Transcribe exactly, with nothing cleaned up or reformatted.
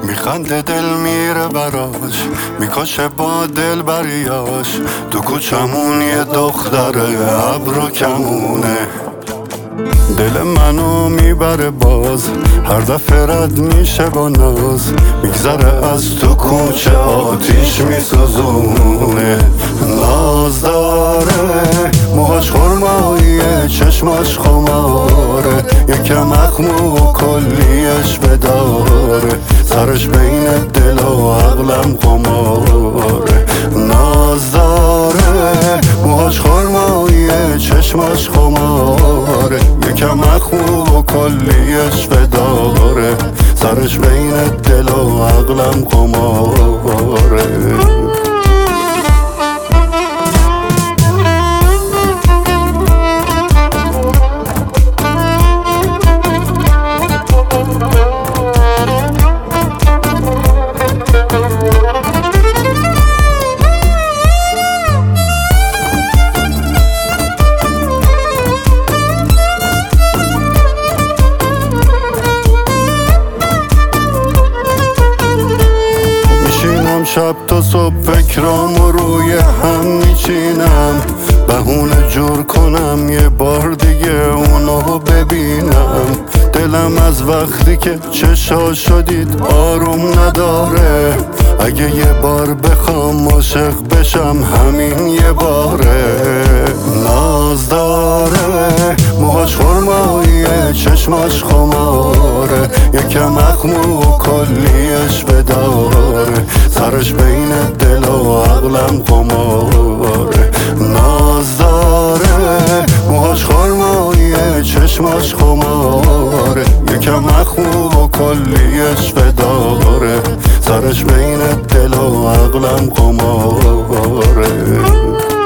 میخنده دل میره براش، میکشه با دل بریاش. تو کوچمون یه دختره ابرو کمونه، دل منو میبره باز، هر دفعه رد میشه با ناز. میگذره از تو کوچه آتیش میسوزونه. ناز داره، موهاش خرماییه، چشماش خماره، یکم اخمو و کلیش بداره. سرش بین دل و عقلم قماره. ناز داره، موهاش خرماییه، چشماش خماره، یکم اخمو و کلیش بداره. سرش بین دل و عقلم قماره. شب تا صبح فکرامو روی هم میچینم، بهونه جور کنم یه بار دیگه اونو ببینم. دلم از وقتی که چشا شدید آروم نداره، اگه یه بار بخوام عاشق بشم همین یه باره. ناز داره، موهاش خرماییه، چشماش خماره، یکم اخمو و کلیش بداره. سرش بین دل و عقلم قماره. ناز داره، موهاش خرماییه، چشماش خماره، یکم اخمو و کلیش بداره. سرش بین دل و عقلم قماره.